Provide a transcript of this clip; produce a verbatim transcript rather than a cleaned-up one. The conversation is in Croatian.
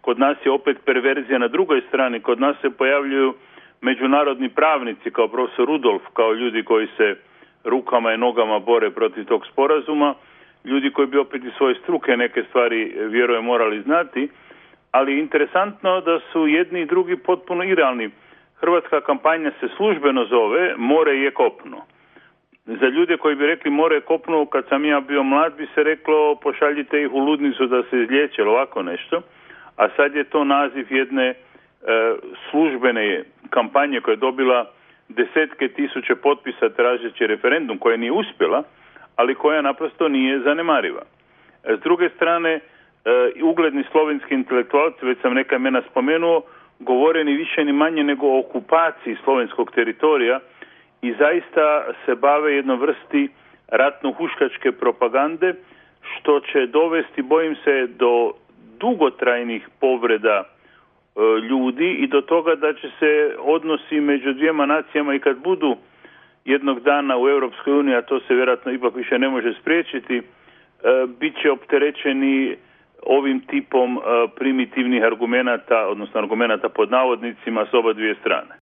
kod nas je opet perverzija na drugoj strani. Kod nas se pojavljuju međunarodni pravnici kao profesor Rudolf, kao ljudi koji se rukama i nogama bore protiv tog sporazuma, ljudi koji bi opet iz svoje struke neke stvari vjerujem morali znati, ali interesantno da su jedni i drugi potpuno irealni. Hrvatska kampanja se službeno zove More je kopno. Za ljude koji bi rekli more je kopno, kad sam ja bio mlad, bi se reklo pošaljite ih u ludnicu da se izliječe, ovako nešto. A sad je to naziv jedne e, službene kampanje koja je dobila desetke tisuće potpisa tražeći referendum, koja nije uspjela, ali koja naprosto nije zanemariva. E, s druge strane, e, ugledni slovenski intelektualci, već sam neka imena spomenuo, govore ni više ni manje nego o okupaciji slovenskog teritorija i zaista se bave jednom vrsti ratno-huškačke propagande, što će dovesti, bojim se, do dugotrajnih povreda e, ljudi i do toga da će se odnosi među dvijema nacijama i kad budu jednog dana u Europskoj uniji, a to se vjerojatno ipak više ne može spriječiti, e, bit će opterećeni ovim tipom e, primitivnih argumenata, odnosno argumenata pod navodnicima s oba dvije strane.